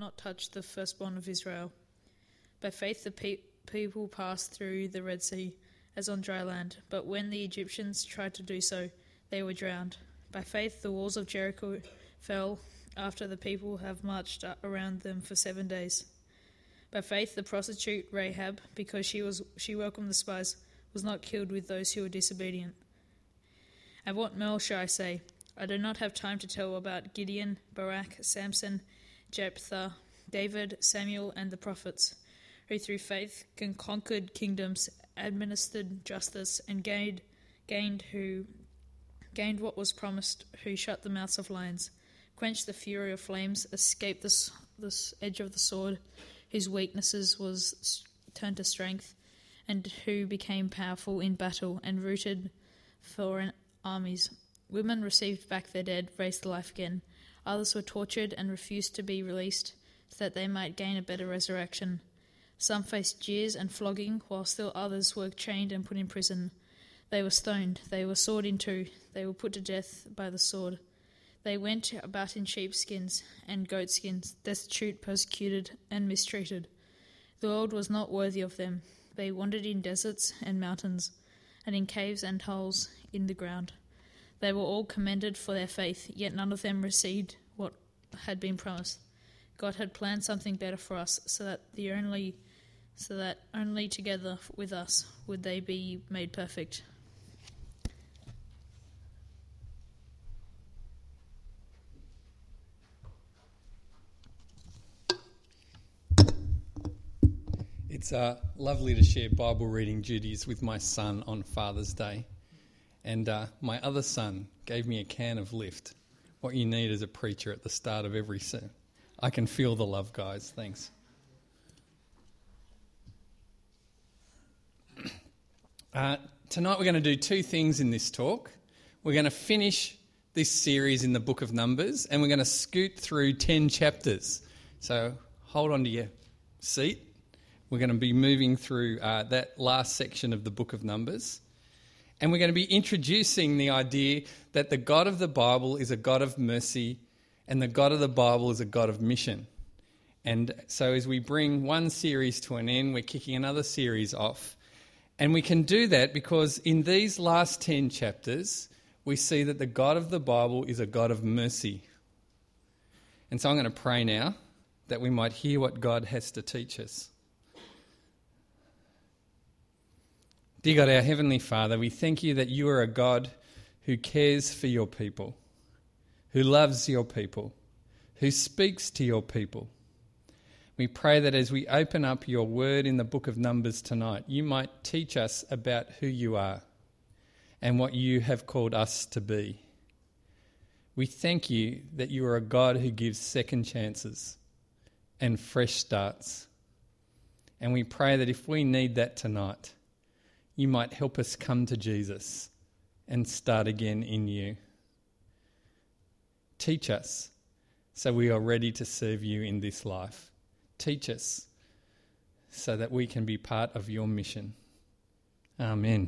not touch the firstborn of Israel. By faith the people passed through the Red Sea as on dry land, but when the Egyptians tried to do so, they were drowned. By faith the walls of Jericho fell after the people have marched around them for 7 days. By faith the prostitute Rahab, because she welcomed the spies, was not killed with those who were disobedient. And what more shall I say? I do not have time to tell about Gideon, Barak, Samson, Jephthah, David, Samuel, and the prophets, who through faith conquered kingdoms, administered justice, and gained what was promised, who shut the mouths of lions, quenched the fury of flames, escaped the edge of the sword, whose weaknesses was turned to strength, and who became powerful in battle and rooted foreign armies. Women received back their dead, raised to life again. Others were tortured and refused to be released, so that they might gain a better resurrection. Some faced jeers and flogging, while still others were chained and put in prison. They were stoned, they were sawed in two, they were put to death by the sword. They went about in sheepskins and goatskins, destitute, persecuted, and mistreated. The world was not worthy of them. They wandered in deserts and mountains, and in caves and holes in the ground. They were all commended for their faith, yet none of them received what had been promised. God had planned something better for us, so that only together with us would they be made perfect. It's lovely to share Bible reading duties with my son on Father's Day. And my other son gave me a can of Lift. What you need as a preacher at the start of every sermon. I can feel the love, guys. Thanks. Tonight we're going to do two things in this talk. We're going to finish this series in the book of Numbers, and we're going to scoot through 10 chapters. So hold on to your seat. We're going to be moving through that last section of the book of Numbers. And we're going to be introducing the idea that the God of the Bible is a God of mercy and the God of the Bible is a God of mission. And so as we bring one series to an end, we're kicking another series off. And we can do that because in these last 10 chapters, we see that the God of the Bible is a God of mercy. And so I'm going to pray now that we might hear what God has to teach us. Dear God, our Heavenly Father, we thank you that you are a God who cares for your people, who loves your people, who speaks to your people. We pray that as we open up your word in the book of Numbers tonight, you might teach us about who you are and what you have called us to be. We thank you that you are a God who gives second chances and fresh starts. And we pray that if we need that tonight, you might help us come to Jesus and start again in you. Teach us so we are ready to serve you in this life. Teach us so that we can be part of your mission. Amen.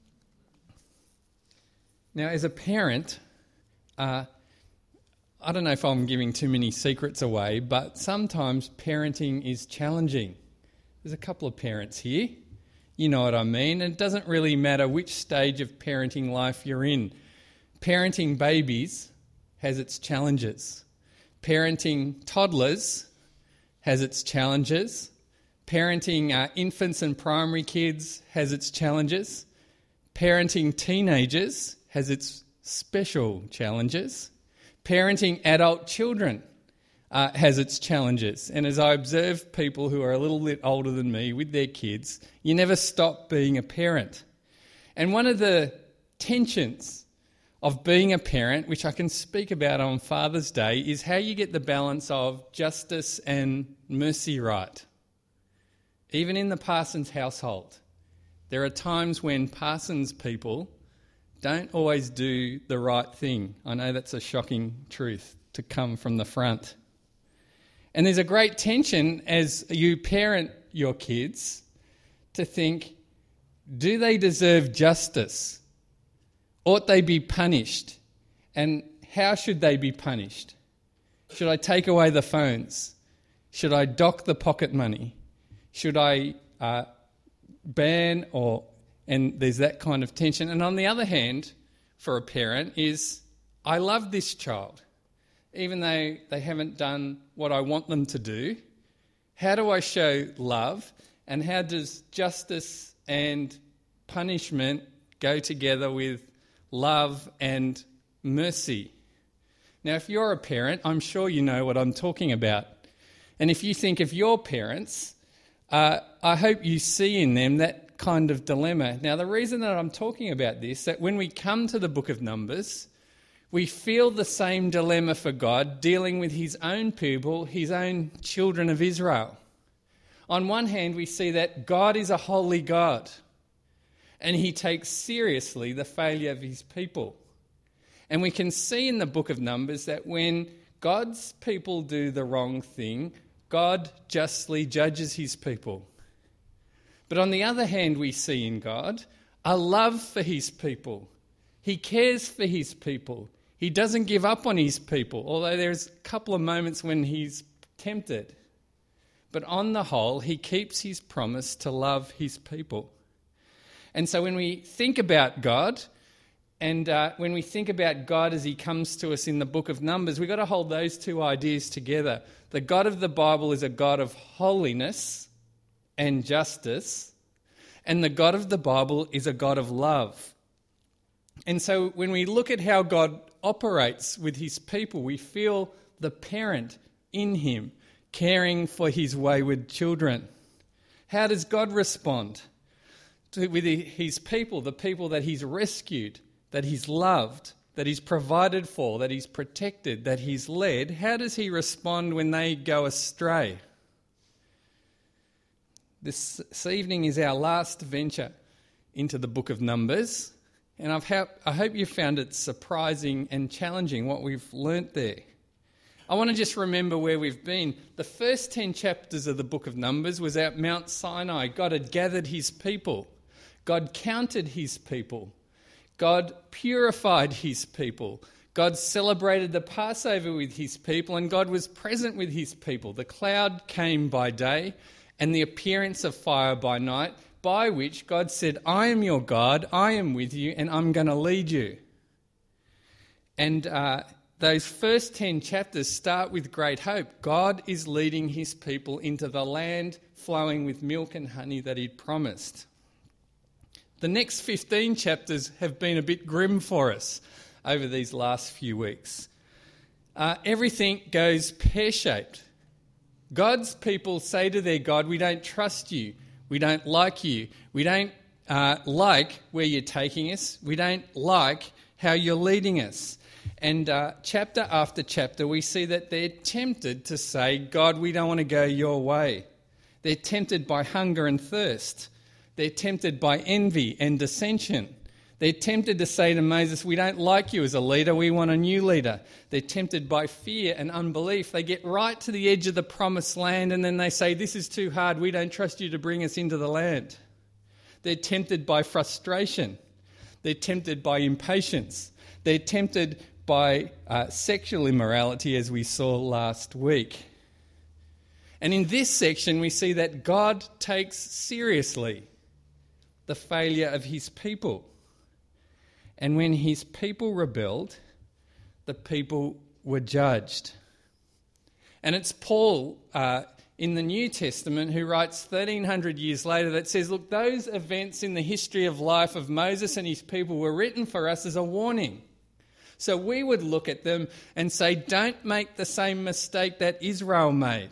Now, as a parent, I don't know if I'm giving too many secrets away, but sometimes parenting is challenging. There's a couple of parents here. You know what I mean. It doesn't really matter which stage of parenting life you're in. Parenting babies has its challenges. Parenting toddlers has its challenges. Parenting infants and primary kids has its challenges. Parenting teenagers has its special challenges. Parenting adult children has its challenges. And as I observe people who are a little bit older than me with their kids, you never stop being a parent. And one of the tensions of being a parent, which I can speak about on Father's Day, is how you get the balance of justice and mercy right. Even in the Parsons household, there are times when Parsons people don't always do the right thing. I know that's a shocking truth to come from the front. And there's a great tension as you parent your kids to think, do they deserve justice? Ought they be punished? And how should they be punished? Should I take away the phones? Should I dock the pocket money? Should I ban and there's that kind of tension. And on the other hand, for a parent is, I love this child. Even though they haven't done what I want them to do, how do I show love? And how does justice and punishment go together with love and mercy? Now, if you're a parent, I'm sure you know what I'm talking about. And if you think of your parents, I hope you see in them that kind of dilemma. Now, the reason that I'm talking about this, that when we come to the book of Numbers, we feel the same dilemma for God dealing with his own people, his own children of Israel. On one hand, we see that God is a holy God, and he takes seriously the failure of his people. And we can see in the book of Numbers that when God's people do the wrong thing, God justly judges his people. But on the other hand, we see in God a love for his people. He cares for his people. He doesn't give up on his people, although there's a couple of moments when he's tempted. But on the whole, he keeps his promise to love his people. And so when we think about God, and when we think about God as he comes to us in the book of Numbers, we've got to hold those two ideas together. The God of the Bible is a God of holiness and justice, and the God of the Bible is a God of love. And so when we look at how God operates with his people, we feel the parent in him caring for his wayward children. How does God respond with his people, the people that he's rescued, that he's loved, that he's provided for, that he's protected, that he's led? How does he respond when they go astray? This evening is our last venture into the book of Numbers, and I hope you found it surprising and challenging what we've learnt there. I want to just remember where we've been. The first 10 chapters of the book of Numbers was at Mount Sinai. God had gathered his people. God counted his people. God purified his people. God celebrated the Passover with his people, and God was present with his people. The cloud came by day and the appearance of fire by night, by which God said, I am your God, I am with you, and I'm going to lead you. And those first 10 chapters start with great hope. God is leading his people into the land flowing with milk and honey that he'd promised. The next 15 chapters have been a bit grim for us over these last few weeks. Everything goes pear-shaped. God's people say to their God, we don't trust you, we don't like you, we don't like where you're taking us, we don't like how you're leading us. And chapter after chapter we see that they're tempted to say, God, we don't want to go your way. They're tempted by hunger and thirst. They're tempted by envy and dissension. They're tempted to say to Moses, we don't like you as a leader, we want a new leader. They're tempted by fear and unbelief. They get right to the edge of the promised land and then they say, this is too hard, we don't trust you to bring us into the land. They're tempted by frustration. They're tempted by impatience. They're tempted by sexual immorality, as we saw last week. And in this section we see that God takes seriously the failure of his people. And when his people rebelled, the people were judged. And it's Paul in the New Testament who writes 1,300 years later that says, look, those events in the history of life of Moses and his people were written for us as a warning. So we would look at them and say, don't make the same mistake that Israel made.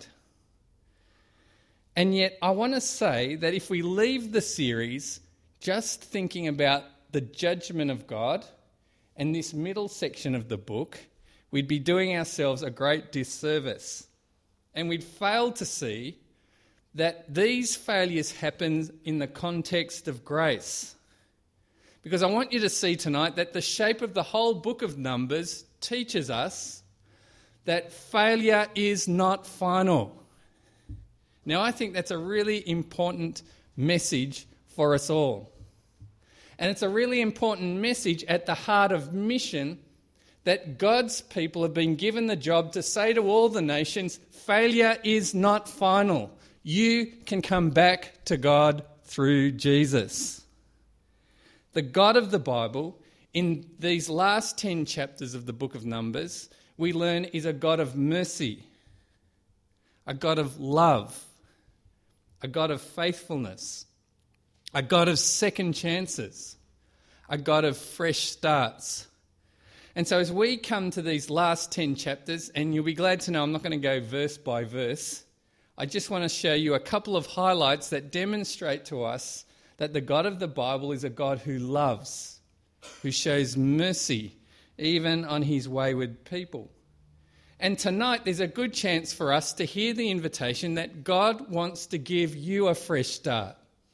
And yet I want to say that if we leave the series just thinking about the judgment of God and this middle section of the book, we'd be doing ourselves a great disservice. And we'd fail to see that these failures happen in the context of grace. Because I want you to see tonight that the shape of the whole book of Numbers teaches us that failure is not final. Now, I think that's a really important message for us all. And it's a really important message at the heart of mission that God's people have been given the job to say to all the nations, failure is not final. You can come back to God through Jesus. The God of the Bible, in these last 10 chapters of the book of Numbers, we learn is a God of mercy, a God of love, a God of faithfulness, a God of second chances, a God of fresh starts. And so as we come to these last 10 chapters, and you'll be glad to know I'm not going to go verse by verse, I just want to show you a couple of highlights that demonstrate to us that the God of the Bible is a God who loves, who shows mercy, even on his wayward people. And tonight there's a good chance for us to hear the invitation that God wants to give you a fresh start.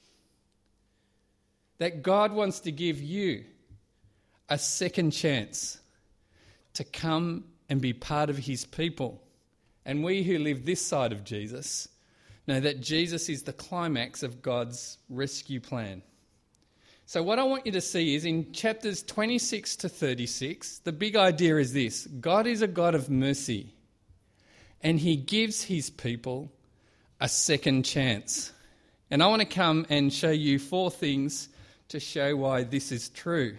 That God wants to give you a second chance to come and be part of his people. And we who live this side of Jesus know that Jesus is the climax of God's rescue plan. So what I want you to see is in chapters 26 to 36, the big idea is this: God is a God of mercy, and he gives his people a second chance. And I want to come and show you 4 things to show why this is true.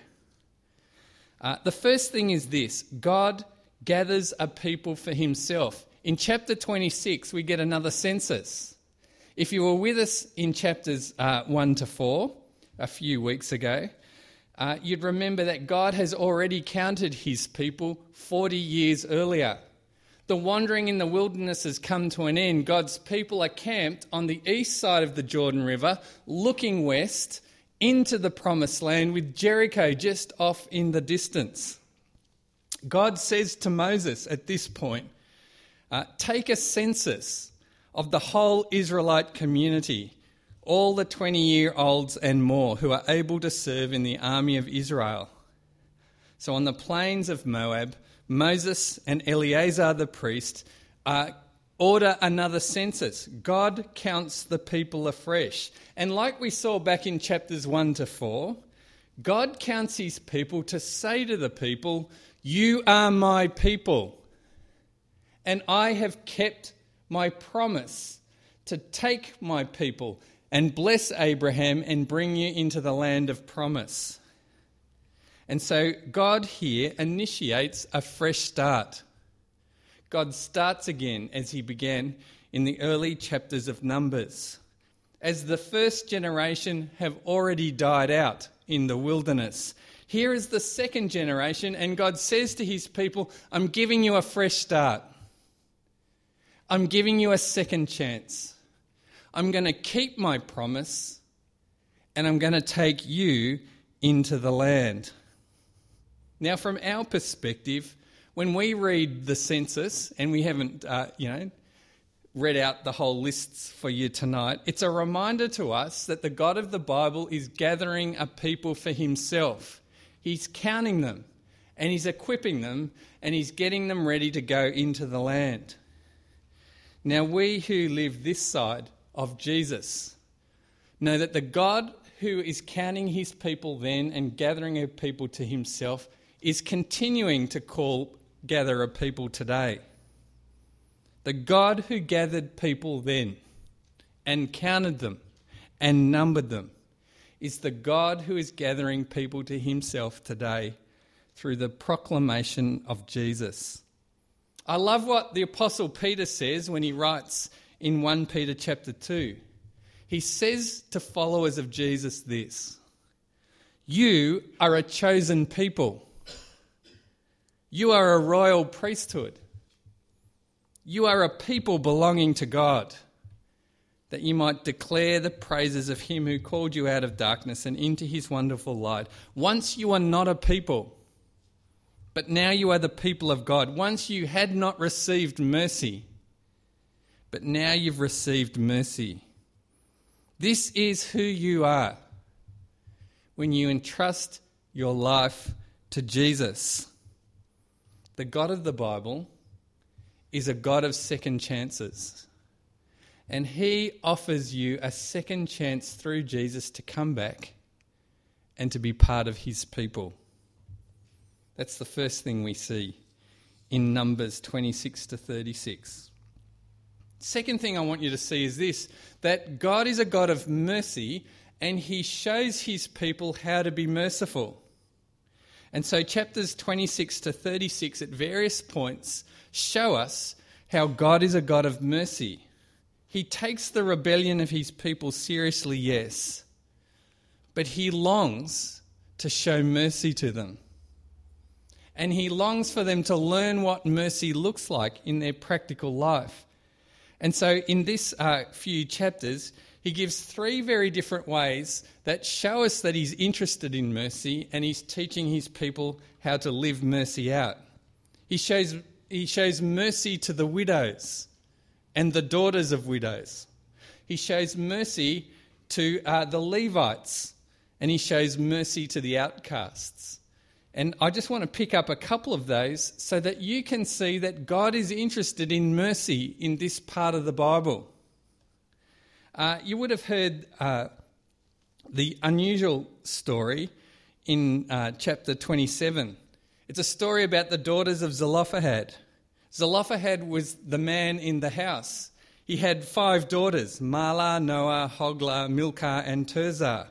The first thing is this: God gathers a people for himself. In chapter 26, we get another census. If you were with us in chapters 1 to 4 a few weeks ago, you'd remember that God has already counted his people 40 years earlier. The wandering in the wilderness has come to an end. God's people are camped on the east side of the Jordan River, looking west into the promised land, with Jericho just off in the distance. God says to Moses at this point, take a census of the whole Israelite community, all the 20-year-olds and more who are able to serve in the army of Israel. So on the plains of Moab, Moses and Eleazar the priest order another census. God counts the people afresh. And like we saw back in chapters 1 to 4, God counts his people to say to the people, you are my people, and I have kept my promise to take my people and bless Abraham and bring you into the land of promise. And so God here initiates a fresh start. God starts again as he began in the early chapters of Numbers. As the first generation have already died out in the wilderness, here is the second generation, and God says to his people, I'm giving you a fresh start. I'm giving you a second chance. I'm going to keep my promise, and I'm going to take you into the land. Now, from our perspective, when we read the census, and we haven't, read out the whole lists for you tonight, it's a reminder to us that the God of the Bible is gathering a people for himself. He's counting them, and he's equipping them, and he's getting them ready to go into the land. Now, we who live this side of Jesus know that the God who is counting his people then and gathering a people to himself is continuing to gather a people today. The God who gathered people then and counted them and numbered them is the God who is gathering people to himself today through the proclamation of Jesus. I love what the Apostle Peter says when he writes in 1 Peter chapter 2. He says to followers of Jesus this: you are a chosen people. You are a royal priesthood. You are a people belonging to God, that you might declare the praises of him who called you out of darkness and into his wonderful light. Once you were not a people, but now you are the people of God. Once you had not received mercy, but now you've received mercy. This is who you are when you entrust your life to Jesus. The God of the Bible is a God of second chances. And he offers you a second chance through Jesus to come back and to be part of his people. That's the first thing we see in Numbers 26 to 36. Second thing I want you to see is this, that God is a God of mercy and he shows his people how to be merciful. And so chapters 26 to 36 at various points show us how God is a God of mercy. He takes the rebellion of his people seriously, yes, but he longs to show mercy to them. And he longs for them to learn what mercy looks like in their practical life. And so in this few chapters, he gives three very different ways that show us that he's interested in mercy and he's teaching his people how to live mercy out. He shows mercy to the widows and the daughters of widows. He shows mercy to the Levites, and he shows mercy to the outcasts. And I just want to pick up a couple of those so that you can see that God is interested in mercy in this part of the Bible. You would have heard the unusual story in chapter 27. It's a story about the daughters of Zelophehad. Zelophehad was the man in the house. He had 5 daughters, Mahlah, Noah, Hoglah, Milcah and Tirzah.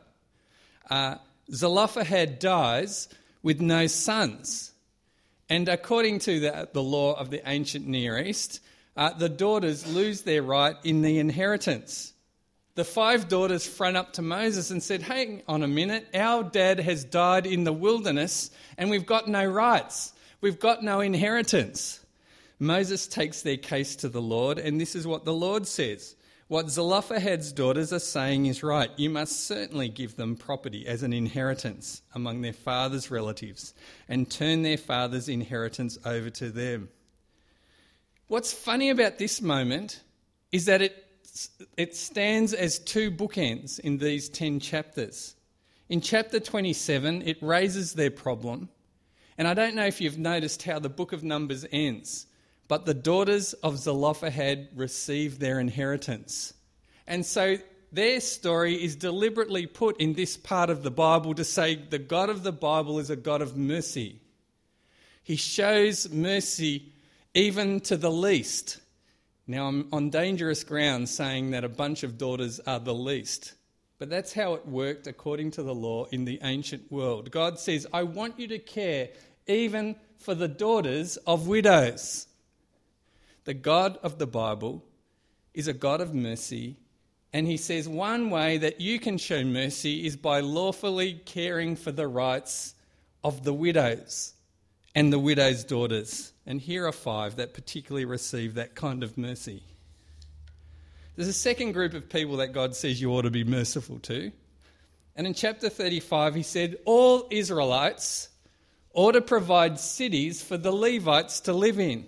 Zelophehad dies with no sons. And according to the law of the ancient Near East, the daughters lose their right in the inheritance. The 5 daughters front up to Moses and said, "Hang on a minute, our dad has died in the wilderness and we've got no rights. We've got no inheritance." Moses takes their case to the Lord, and this is what the Lord says. What Zelophehad's daughters are saying is right. You must certainly give them property as an inheritance among their father's relatives and turn their father's inheritance over to them. What's funny about this moment is that it stands as 2 bookends in these 10 chapters. In chapter 27, it raises their problem. And I don't know if you've noticed how the book of Numbers ends, but the daughters of Zelophehad receive their inheritance. And so their story is deliberately put in this part of the Bible to say the God of the Bible is a God of mercy. He shows mercy even to the least. Now, I'm on dangerous ground saying that a bunch of daughters are the least, but that's how it worked according to the law in the ancient world. God says, I want you to care even for the daughters of widows. The God of the Bible is a God of mercy, and he says one way that you can show mercy is by lawfully caring for the rights of the widows and the widows' daughters. And here are 5 that particularly receive that kind of mercy. There's a second group of people that God says you ought to be merciful to. And in chapter 35, he said, all Israelites ought to provide cities for the Levites to live in.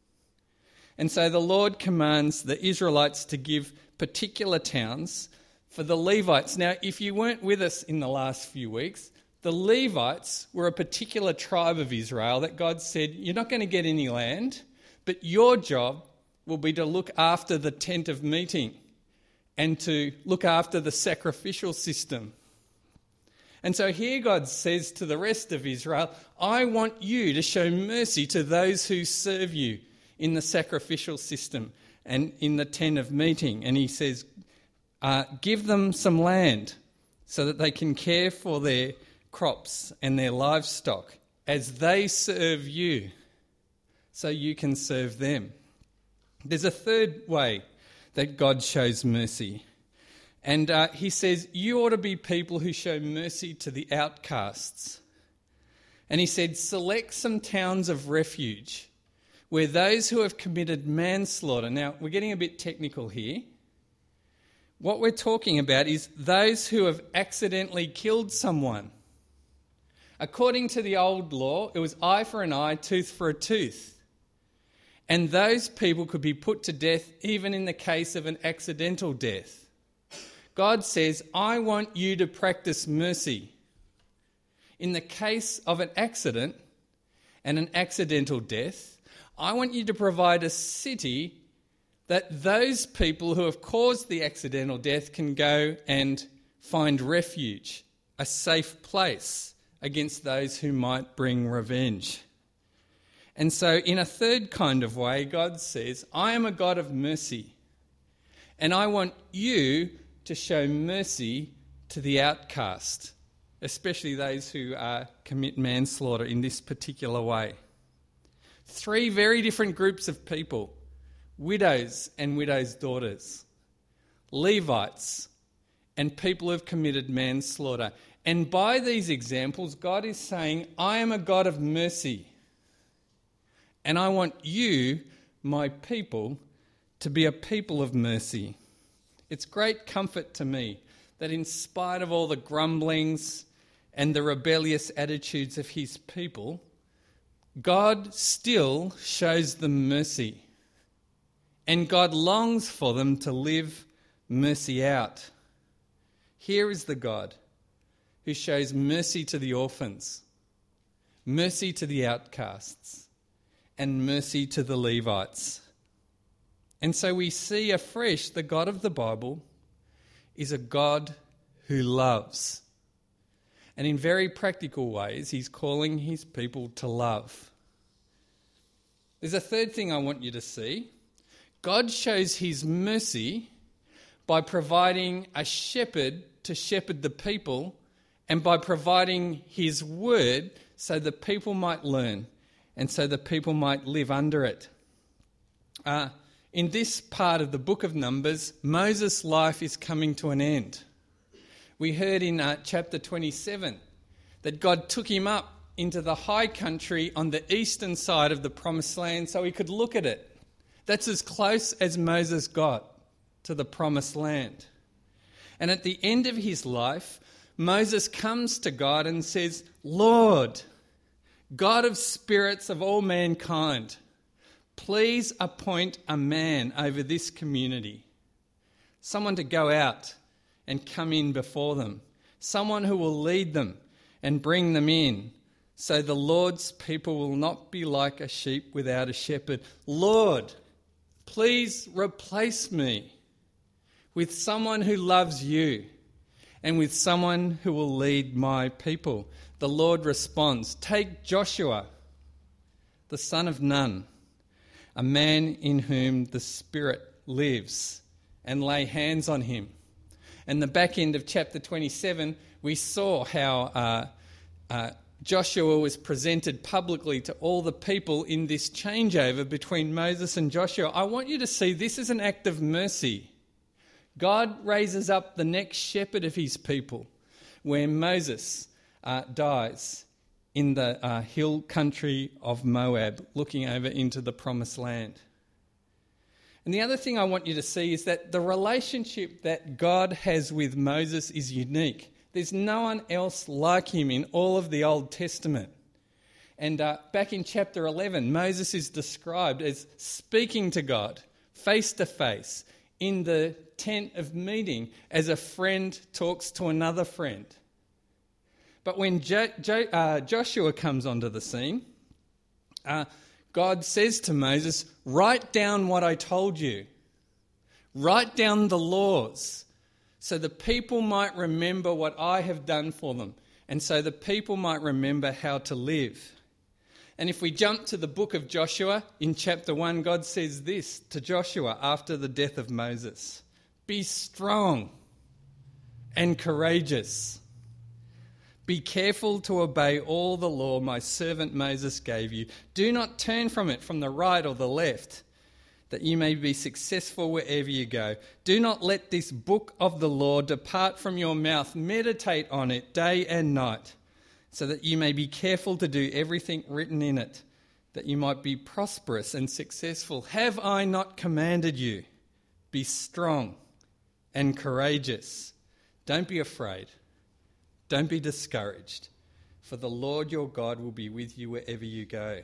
And so the Lord commands the Israelites to give particular towns for the Levites. Now, if you weren't with us in the last few weeks, the Levites were a particular tribe of Israel that God said, you're not going to get any land, but your job will be to look after the tent of meeting and to look after the sacrificial system. And so here God says to the rest of Israel, I want you to show mercy to those who serve you in the sacrificial system and in the tent of meeting. And he says, give them some land so that they can care for their crops and their livestock as they serve you, so you can serve them. There's a third way that God shows mercy. And he says, you ought to be people who show mercy to the outcasts. And he said, select some towns of refuge where those who have committed manslaughter. Now, we're getting a bit technical here. What we're talking about is those who have accidentally killed someone. According to the old law, it was eye for an eye, tooth for a tooth. And those people could be put to death even in the case of an accidental death. God says, I want you to practice mercy. In the case of an accident and an accidental death, I want you to provide a city that those people who have caused the accidental death can go and find refuge, a safe place, against those who might bring revenge. And so in a third kind of way, God says, I am a God of mercy, and I want you to show mercy to the outcast, especially those who commit manslaughter in this particular way. 3 very different groups of people: widows and widows' daughters, Levites, and people who have committed manslaughter. And by these examples, God is saying, I am a God of mercy, and I want you, my people, to be a people of mercy. It's great comfort to me that in spite of all the grumblings and the rebellious attitudes of his people, God still shows them mercy. And God longs for them to live mercy out. Here is the God who shows mercy to the orphans, mercy to the outcasts, and mercy to the Levites. And so we see afresh the God of the Bible is a God who loves. And in very practical ways, he's calling his people to love. There's a third thing I want you to see. God shows his mercy by providing a shepherd to shepherd the people, and by providing his word so the people might learn and so the people might live under it. In this part of the book of Numbers, Moses' life is coming to an end. We heard in chapter 27 that God took him up into the high country on the eastern side of the promised land so he could look at it. That's as close as Moses got to the promised land. And at the end of his life, Moses comes to God and says, Lord, God of spirits of all mankind, please appoint a man over this community, someone to go out and come in before them, someone who will lead them and bring them in, so the Lord's people will not be like a sheep without a shepherd. Lord, please replace me with someone who loves you and with someone who will lead my people. The Lord responds, take Joshua, the son of Nun, a man in whom the Spirit lives, and lay hands on him. And the back end of chapter 27, we saw how Joshua was presented publicly to all the people in this changeover between Moses and Joshua. I want you to see this is an act of mercy. God raises up the next shepherd of his people, where Moses dies in the hill country of Moab, looking over into the promised land. And the other thing I want you to see is that the relationship that God has with Moses is unique. There's no one else like him in all of the Old Testament. And back in chapter 11, Moses is described as speaking to God face to face in the tent of meeting as a friend talks to another friend. But when Joshua comes onto the scene, God says to Moses, write down what I told you. Write down the laws so the people might remember what I have done for them, and so the people might remember how to live. And if we jump to the book of Joshua, in chapter 1, God says this to Joshua after the death of Moses: be strong and courageous. Be careful to obey all the law my servant Moses gave you. Do not turn from it from the right or the left, that you may be successful wherever you go. Do not let this book of the law depart from your mouth. Meditate on it day and night, so that you may be careful to do everything written in it, that you might be prosperous and successful. Have I not commanded you? Be strong and courageous. Don't be afraid. Don't be discouraged, for the Lord your God will be with you wherever you go.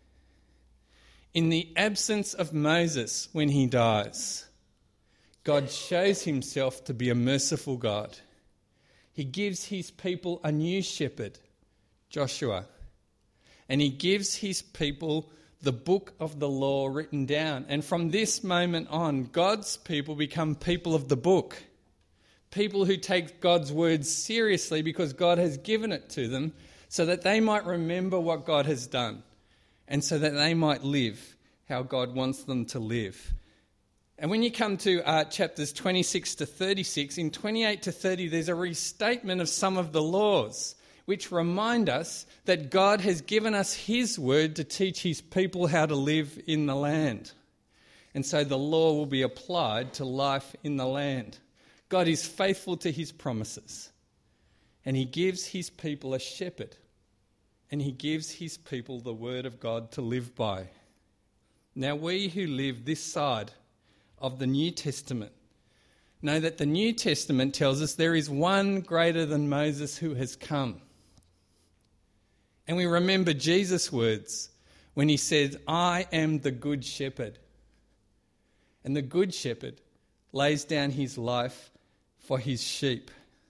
In the absence of Moses when he dies, God shows himself to be a merciful God. He gives his people a new shepherd, Joshua, and he gives his people the book of the law written down. And from this moment on, God's people become people of the book. People who take God's word seriously because God has given it to them, so that they might remember what God has done and so that they might live how God wants them to live. And when you come to chapters 26 to 36, in 28 to 30, there's a restatement of some of the laws which remind us that God has given us his word to teach his people how to live in the land. And so the law will be applied to life in the land. God is faithful to his promises, and he gives his people a shepherd, and he gives his people the word of God to live by. Now we who live this side of the New Testament know that the New Testament tells us there is one greater than Moses who has come. And we remember Jesus' words when he said, "I am the good shepherd." And the good shepherd lays down his life for his sheep.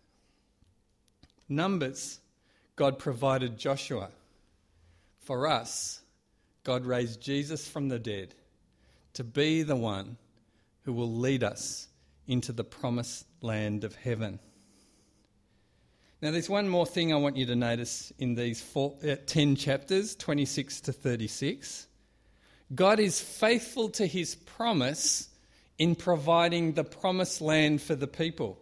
Numbers, God provided Joshua. For us, God raised Jesus from the dead to be the one who will lead us into the promised land of heaven. Now there's one more thing I want you to notice in these 10 chapters, 26 to 36. God is faithful to his promise in providing the promised land for the people.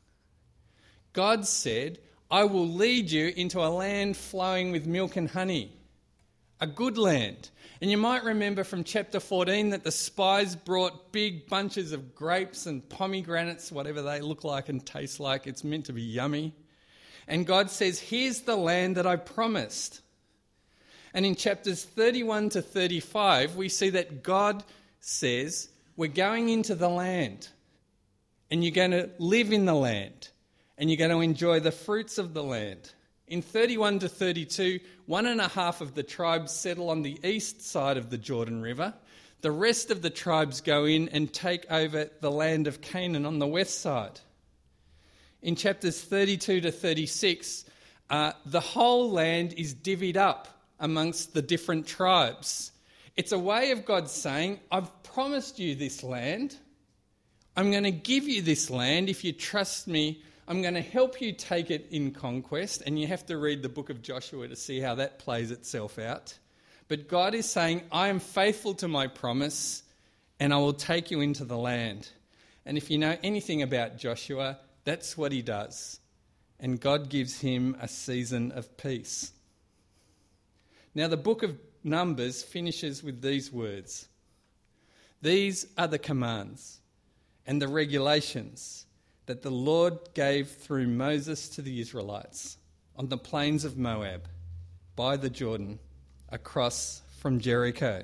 God said, "I will lead you into a land flowing with milk and honey," a good land. And you might remember from chapter 14 that the spies brought big bunches of grapes and pomegranates, whatever they look like and taste like. It's meant to be yummy. And God says, "Here's the land that I promised." And in chapters 31 to 35, we see that God says, "We're going into the land, and you're going to live in the land, and you're going to enjoy the fruits of the land." In 31 to 32, 1.5 of the tribes settle on the east side of the Jordan River. The rest of the tribes go in and take over the land of Canaan on the west side. In chapters 32 to 36, the whole land is divvied up amongst the different tribes. It's a way of God saying, "I've promised you this land. I'm going to give you this land if you trust me. I'm going to help you take it in conquest." And you have to read the book of Joshua to see how that plays itself out. But God is saying, "I am faithful to my promise, and I will take you into the land." And if you know anything about Joshua, that's what he does. And God gives him a season of peace. Now the book of Numbers finishes with these words. "These are the commands and the regulations that the Lord gave through Moses to the Israelites on the plains of Moab, by the Jordan, across from Jericho."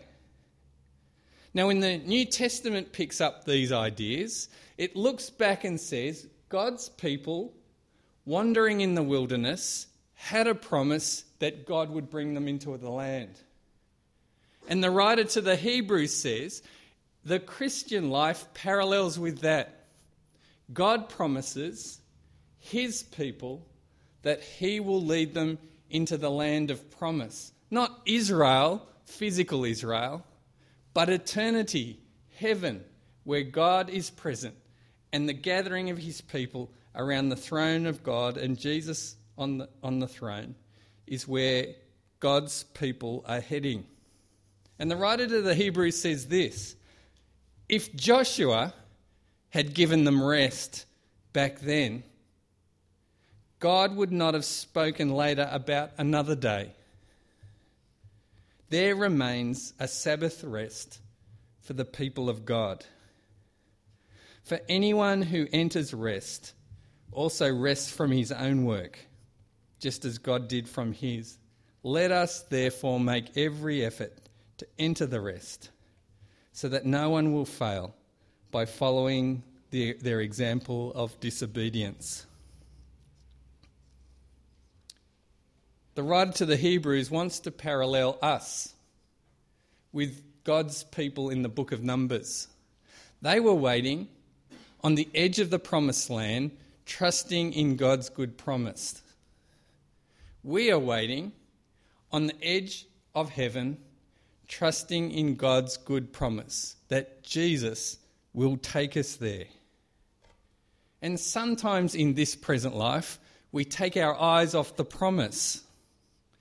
Now, when the New Testament picks up these ideas, it looks back and says, God's people wandering in the wilderness had a promise that God would bring them into the land. And the writer to the Hebrews says, the Christian life parallels with that. God promises his people that he will lead them into the land of promise. Not Israel, physical Israel, but eternity, heaven, where God is present and the gathering of his people around the throne of God and Jesus on the throne is where God's people are heading. And the writer to the Hebrews says this: if Joshua had given them rest back then, God would not have spoken later about another day. There remains a Sabbath rest for the people of God. For anyone who enters rest also rests from his own work, just as God did from his. Let us therefore make every effort to enter the rest, so that no one will fail by following their example of disobedience. The writer to the Hebrews wants to parallel us with God's people in the book of Numbers. They were waiting on the edge of the promised land, trusting in God's good promise. We are waiting on the edge of heaven, trusting in God's good promise that Jesus will take us there. And sometimes in this present life, we take our eyes off the promise.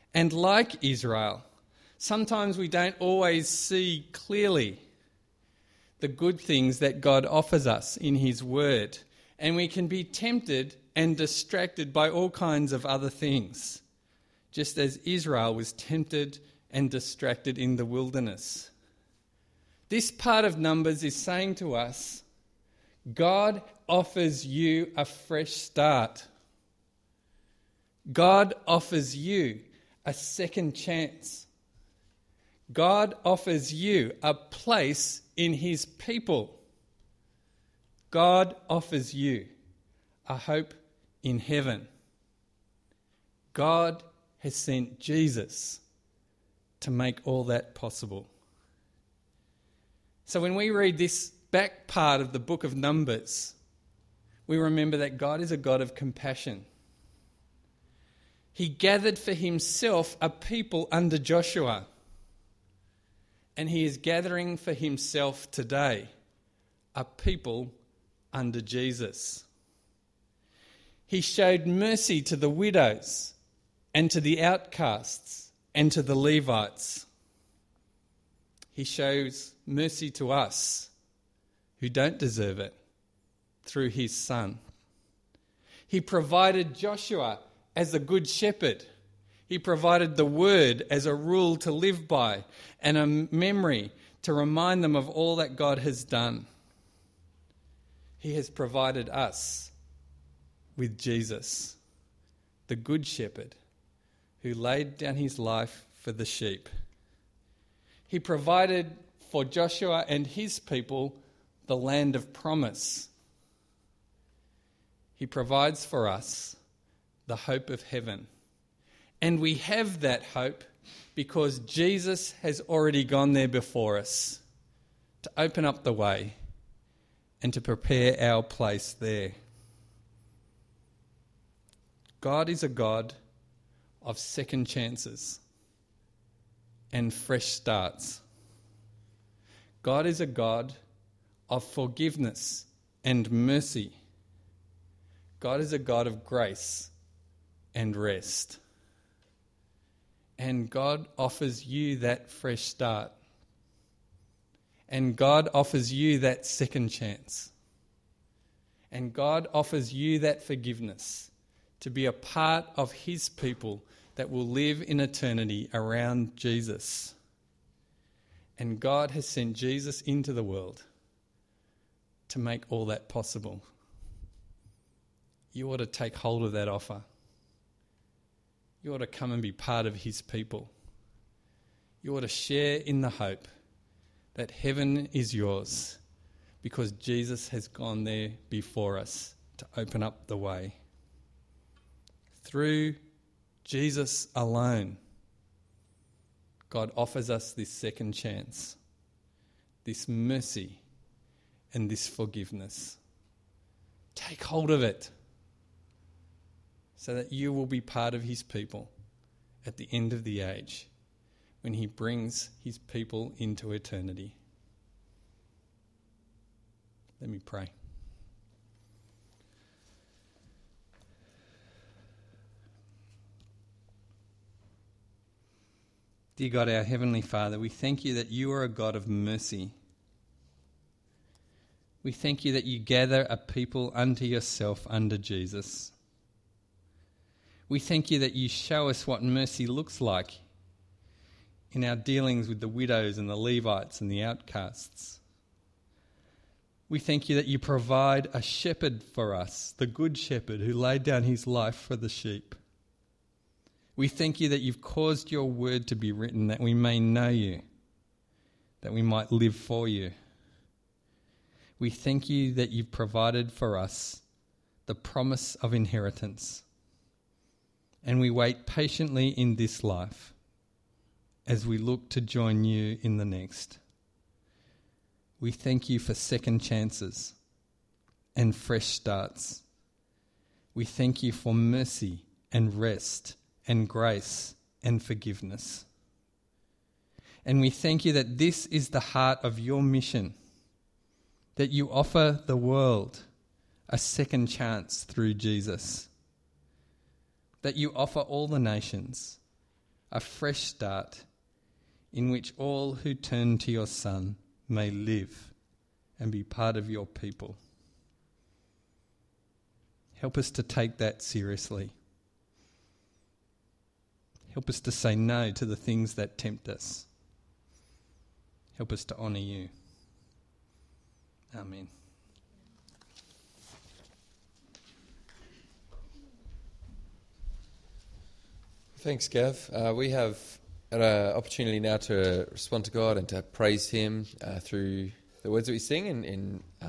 And like Israel, sometimes we don't always see clearly the good things that God offers us in his word, and we can be tempted and distracted by all kinds of other things, just as Israel was tempted and distracted in the wilderness. This part of Numbers is saying to us, God offers you a fresh start. God offers you a second chance. God offers you a place in his people. God offers you a hope in heaven. God has sent Jesus to make all that possible. So when we read this back part of the book of Numbers, we remember that God is a God of compassion. He gathered for himself a people under Joshua, and he is gathering for himself today a people under Jesus. He showed mercy to the widows and to the outcasts and to the Levites. He shows mercy to us who don't deserve it through his Son. He provided Joshua as a good shepherd. He provided the word as a rule to live by and a memory to remind them of all that God has done. He has provided us with Jesus, the good shepherd who laid down his life for the sheep. He provided for Joshua and his people the land of promise. He provides for us the hope of heaven. And we have that hope because Jesus has already gone there before us to open up the way and to prepare our place there. God is a God of second chances and fresh starts. God is a God of forgiveness and mercy. God is a God of grace and rest. And God offers you that fresh start. And God offers you that second chance. And God offers you that forgiveness to be a part of his people that will live in eternity around Jesus. And God has sent Jesus into the world to make all that possible. You ought to take hold of that offer. You ought to come and be part of his people. You ought to share in the hope that heaven is yours because Jesus has gone there before us to open up the way. Through Jesus alone, God offers us this second chance, this mercy and this forgiveness. Take hold of it so that you will be part of his people at the end of the age when he brings his people into eternity. Let me pray. Dear God, our Heavenly Father, we thank you that you are a God of mercy. We thank you that you gather a people unto yourself under Jesus. We thank you that you show us what mercy looks like in our dealings with the widows and the Levites and the outcasts. We thank you that you provide a shepherd for us, the good shepherd who laid down his life for the sheep. We thank you that you've caused your word to be written that we may know you, that we might live for you. We thank you that you've provided for us the promise of inheritance. And we wait patiently in this life as we look to join you in the next. We thank you for second chances and fresh starts. We thank you for mercy and rest and grace and forgiveness. And we thank you that this is the heart of your mission, that you offer the world a second chance through Jesus, that you offer all the nations a fresh start in which all who turn to your Son may live and be part of your people. Help us to take that seriously. Help us to say no to the things that tempt us. Help us to honour you. Amen. Thanks, Gav. We have an opportunity now to respond to God and to praise Him through the words that we sing in